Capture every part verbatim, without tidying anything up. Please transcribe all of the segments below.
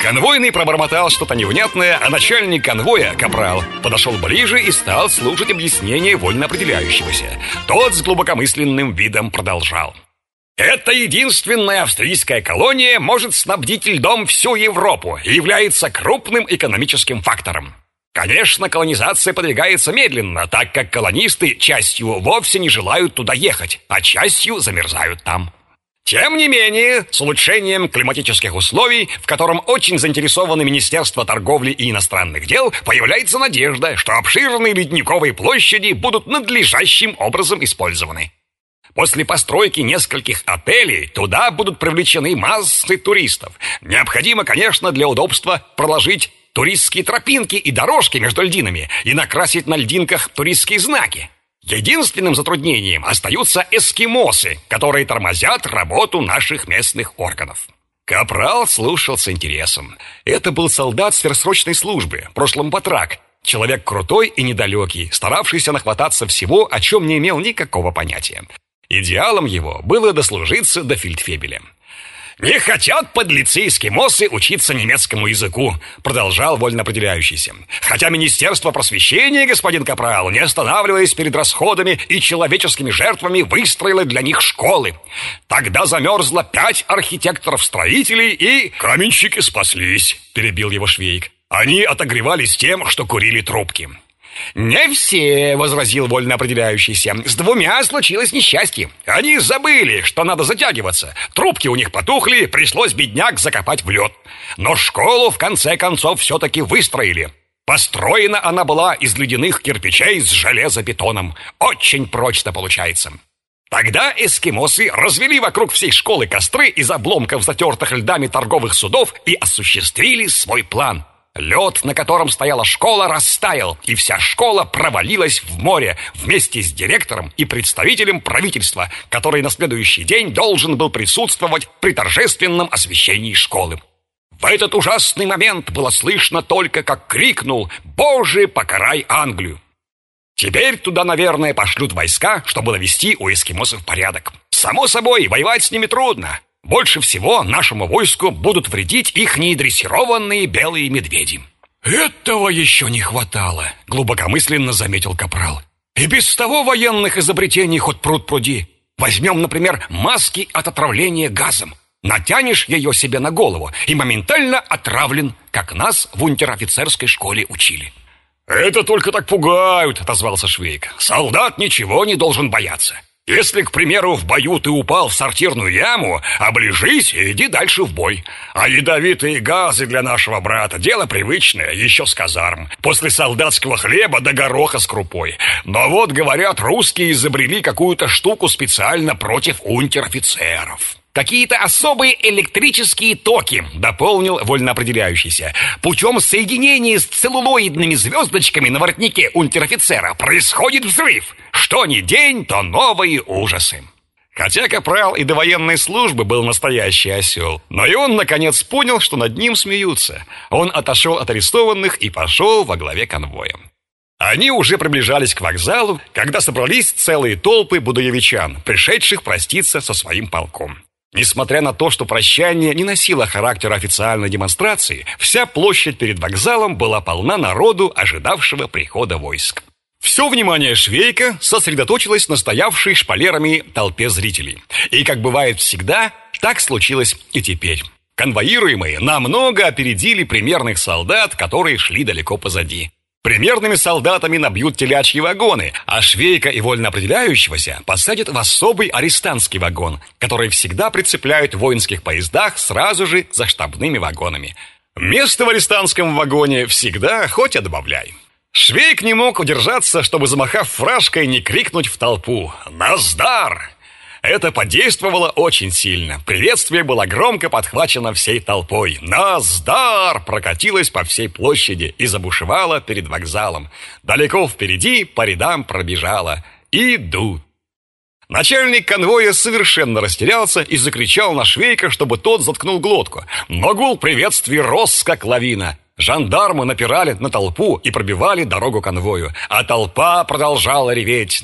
Конвойный пробормотал что-то невнятное, а начальник конвоя, капрал, подошел ближе и стал слушать объяснение вольно определяющегося. Тот с глубокомысленным видом продолжал. Эта единственная австрийская колония может снабдить льдом всю Европу и является крупным экономическим фактором. Конечно, колонизация подвигается медленно, так как колонисты частью вовсе не желают туда ехать, а частью замерзают там. Тем не менее, с улучшением климатических условий, в котором очень заинтересованы Министерство торговли и иностранных дел, появляется надежда, что обширные ледниковые площади будут надлежащим образом использованы. После постройки нескольких отелей туда будут привлечены массы туристов. Необходимо, конечно, для удобства проложить туристские тропинки и дорожки между льдинами и накрасить на льдинках туристские знаки. Единственным затруднением остаются эскимосы, которые тормозят работу наших местных органов. Капрал слушал с интересом. Это был солдат сверхсрочной службы, в прошлом батрак, человек крутой и недалекий, старавшийся нахвататься всего, о чем не имел никакого понятия. Идеалом его было дослужиться до фельдфебеля. «Не хотят подлецы эскимосы учиться немецкому языку», продолжал вольно определяющийся. «Хотя Министерство просвещения, господин капрал, не останавливаясь перед расходами и человеческими жертвами, выстроило для них школы. Тогда замерзло пять архитекторов-строителей и...» «Каменщики спаслись», перебил его Швейк. «Они отогревались тем, что курили трубки». «Не все», — возразил вольно определяющийся. «С двумя случилось несчастье. Они забыли, что надо затягиваться. Трубки у них потухли, пришлось бедняк закопать в лед. Но школу, в конце концов, все-таки выстроили. Построена она была из ледяных кирпичей с железобетоном. Очень прочно получается». Тогда эскимосы развели вокруг всей школы костры из обломков затертых льдами торговых судов и осуществили свой план. Лед, на котором стояла школа, растаял, и вся школа провалилась в море вместе с директором и представителем правительства, который на следующий день должен был присутствовать при торжественном освящении школы. В этот ужасный момент было слышно только, как крикнул «Боже, покарай Англию!». Теперь туда, наверное, пошлют войска, чтобы навести у эскимосов порядок. Само собой, воевать с ними трудно. Больше всего нашему войску будут вредить их недрессированные белые медведи. «Этого еще не хватало», — глубокомысленно заметил капрал. «И без того военных изобретений хоть пруд пруди. Возьмем, например, маски от отравления газом. Натянешь ее себе на голову и моментально отравлен, как нас в унтер-офицерской школе учили». «Это только так пугают», — отозвался Швейк. «Солдат ничего не должен бояться. Если, к примеру, в бою ты упал в сортирную яму, оближись и иди дальше в бой. А ядовитые газы для нашего брата — дело привычное, еще с казарм. После солдатского хлеба до гороха с крупой. Но вот, говорят, русские изобрели какую-то штуку специально против унтер-офицеров». «Какие-то особые электрические токи», — дополнил вольноопределяющийся. «Путем соединения с целлулоидными звездочками на воротнике унтер-офицера происходит взрыв. Что ни день, то новые ужасы». Хотя капрал и до военной службы был настоящий осел, но и он, наконец, понял, что над ним смеются. Он отошел от арестованных и пошел во главе конвоя. Они уже приближались к вокзалу, когда собрались целые толпы будоевичан, пришедших проститься со своим полком. Несмотря на то, что прощание не носило характера официальной демонстрации, вся площадь перед вокзалом была полна народу, ожидавшего прихода войск. Все внимание Швейка сосредоточилось на стоявшей шпалерами толпе зрителей. И, как бывает всегда, так случилось и теперь. Конвоируемые намного опередили примерных солдат, которые шли далеко позади. Примерными солдатами набьют телячьи вагоны, а Швейка и вольноопределяющегося посадят в особый арестантский вагон, который всегда прицепляют в воинских поездах сразу же за штабными вагонами. Место в арестантском вагоне всегда хоть отбавляй. Швейк не мог удержаться, чтобы, замахав фражкой, не крикнуть в толпу «Наздар!». Это подействовало очень сильно. Приветствие было громко подхвачено всей толпой. «Наздар!» прокатилось по всей площади и забушевало перед вокзалом. Далеко впереди по рядам пробежало «Идут!». Начальник конвоя совершенно растерялся и закричал на Швейка, чтобы тот заткнул глотку. Но гул приветствий рос, как лавина. Жандармы напирали на толпу и пробивали дорогу конвою, а толпа продолжала реветь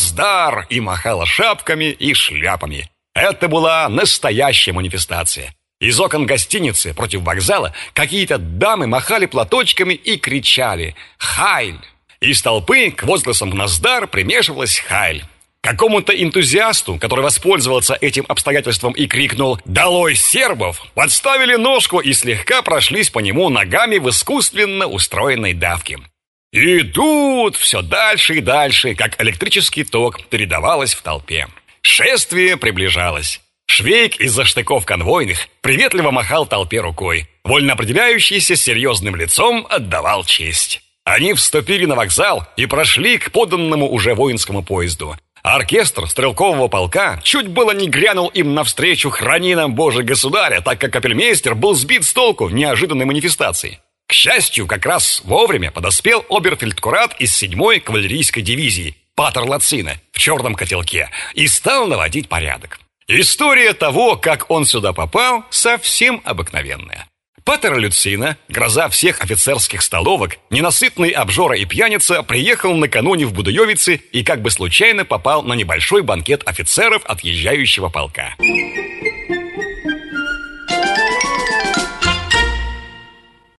«Наздар!» и махала шапками и шляпами. Это была настоящая манифестация. Из окон гостиницы против вокзала какие-то дамы махали платочками и кричали «Хайль!». Из толпы к возгласам «Наздар» примешивалась «Хайль». Какому-то энтузиасту, который воспользовался этим обстоятельством и крикнул «Долой сербов!», подставили ножку и слегка прошлись по нему ногами в искусственно устроенной давке. И идут все дальше и дальше, как электрический ток передавалось в толпе. Шествие приближалось. Швейк из-за штыков конвойных приветливо махал толпе рукой. Вольно определяющийся с серьезным лицом отдавал честь. Они вступили на вокзал и прошли к поданному уже воинскому поезду. Оркестр стрелкового полка чуть было не грянул им навстречу «Храни нам, Боже, государя», так как капельмейстер был сбит с толку неожиданной манифестацией. К счастью, как раз вовремя подоспел оберфельдкурат из седьмой кавалерийской дивизии Патер Лацина в черном котелке и стал наводить порядок. История того, как он сюда попал, совсем обыкновенная. Патер Люцина, гроза всех офицерских столовок, ненасытный обжора и пьяница, приехал накануне в Будуевице и как бы случайно попал на небольшой банкет офицеров отъезжающего полка.